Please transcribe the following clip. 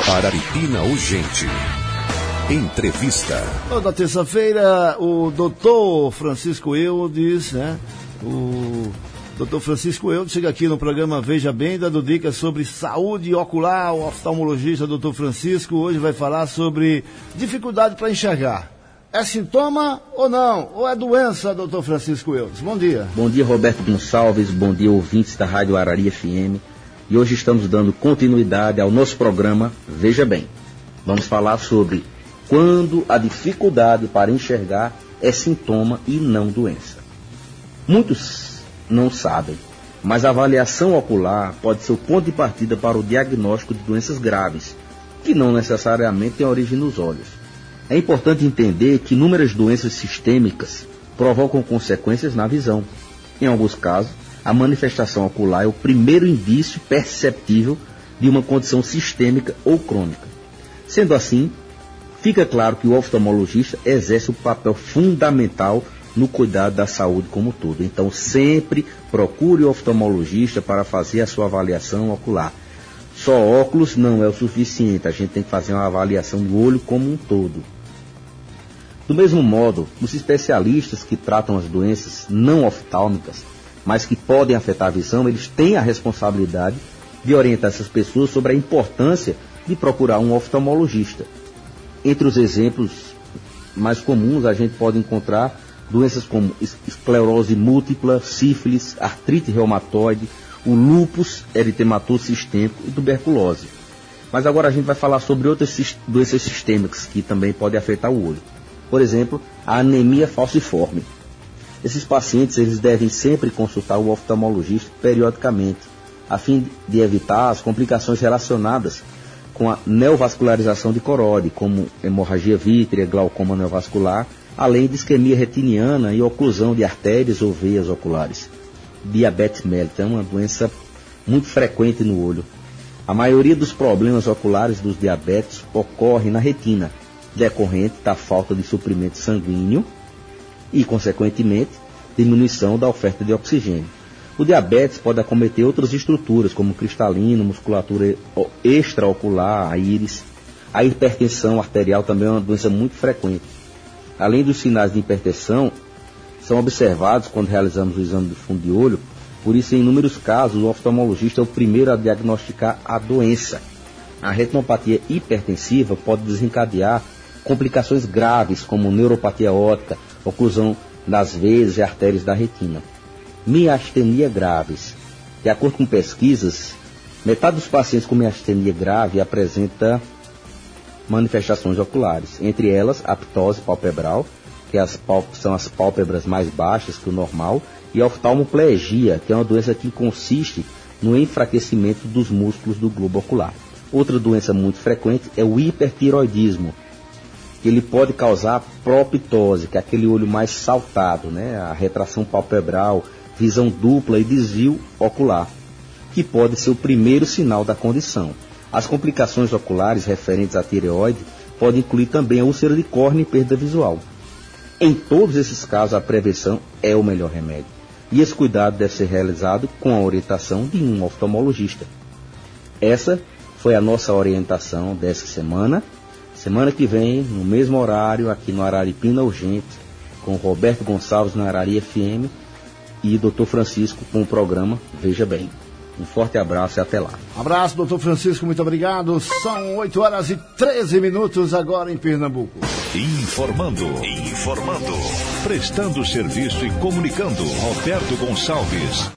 Araripina Urgente. Entrevista. Na terça-feira, o doutor Francisco Eudes, né? O doutor Francisco Eudes chega aqui no programa Veja Bem, dando dicas sobre saúde ocular. O oftalmologista doutor Francisco hoje vai falar sobre dificuldade para enxergar. É sintoma ou não? Ou é doença, doutor Francisco Eudes? Bom dia. Bom dia, Roberto Gonçalves. Bom dia, ouvintes da Rádio Araria FM. E hoje estamos dando continuidade ao nosso programa Veja Bem. Vamos falar sobre quando a dificuldade para enxergar é sintoma e não doença. Muitos não sabem, mas a avaliação ocular pode ser o ponto de partida para o diagnóstico de doenças graves, que não necessariamente têm origem nos olhos. É importante entender que inúmeras doenças sistêmicas provocam consequências na visão. Em alguns casos, a manifestação ocular é o primeiro indício perceptível de uma condição sistêmica ou crônica. Sendo assim, fica claro que o oftalmologista exerce um papel fundamental no cuidado da saúde como um todo. Então, sempre procure o oftalmologista para fazer a sua avaliação ocular. Só óculos não é o suficiente, a gente tem que fazer uma avaliação do olho como um todo. Do mesmo modo, os especialistas que tratam as doenças não oftálmicas, mas que podem afetar a visão, eles têm a responsabilidade de orientar essas pessoas sobre a importância de procurar um oftalmologista. Entre os exemplos mais comuns, a gente pode encontrar doenças como esclerose múltipla, sífilis, artrite reumatoide, o lúpus eritematoso sistêmico e tuberculose. Mas agora a gente vai falar sobre outras doenças sistêmicas que também podem afetar o olho. Por exemplo, a anemia falciforme. Esses pacientes eles devem sempre consultar o oftalmologista periodicamente, a fim de evitar as complicações relacionadas com a neovascularização de coróide, como hemorragia vítrea, glaucoma neovascular, além de isquemia retiniana e oclusão de artérias ou veias oculares. Diabetes mellitus é uma doença muito frequente no olho. A maioria dos problemas oculares dos diabéticos ocorre na retina, decorrente da falta de suprimento sanguíneo e, consequentemente, diminuição da oferta de oxigênio. O diabetes pode acometer outras estruturas, como cristalino, musculatura extraocular, a íris. A hipertensão arterial também é uma doença muito frequente. Além dos sinais de hipertensão, são observados quando realizamos o exame do fundo de olho, por isso, em inúmeros casos, o oftalmologista é o primeiro a diagnosticar a doença. A retinopatia hipertensiva pode desencadear complicações graves, como neuropatia óptica, oclusão das veias e artérias da retina. Miastenia graves. De acordo com pesquisas, metade dos pacientes com miastenia grave apresenta manifestações oculares, entre elas a ptose palpebral, que são as pálpebras mais baixas que o normal, e a oftalmoplegia, que é uma doença que consiste no enfraquecimento dos músculos do globo ocular. Outra doença muito frequente é o hipertiroidismo, que ele pode causar proptose, que é aquele olho mais saltado, né? A retração palpebral, visão dupla e desvio ocular, que pode ser o primeiro sinal da condição. As complicações oculares referentes à tireoide podem incluir também a úlcera de córnea e perda visual. Em todos esses casos, a prevenção é o melhor remédio. E esse cuidado deve ser realizado com a orientação de um oftalmologista. Essa foi a nossa orientação dessa semana. Semana que vem, no mesmo horário, aqui no Araripina Urgente, com Roberto Gonçalves na Araria FM e Dr. Francisco com o programa Veja Bem. Um forte abraço e até lá. Abraço, doutor Francisco, muito obrigado. São 8h13 agora em Pernambuco. Informando. Prestando serviço e comunicando. Roberto Gonçalves.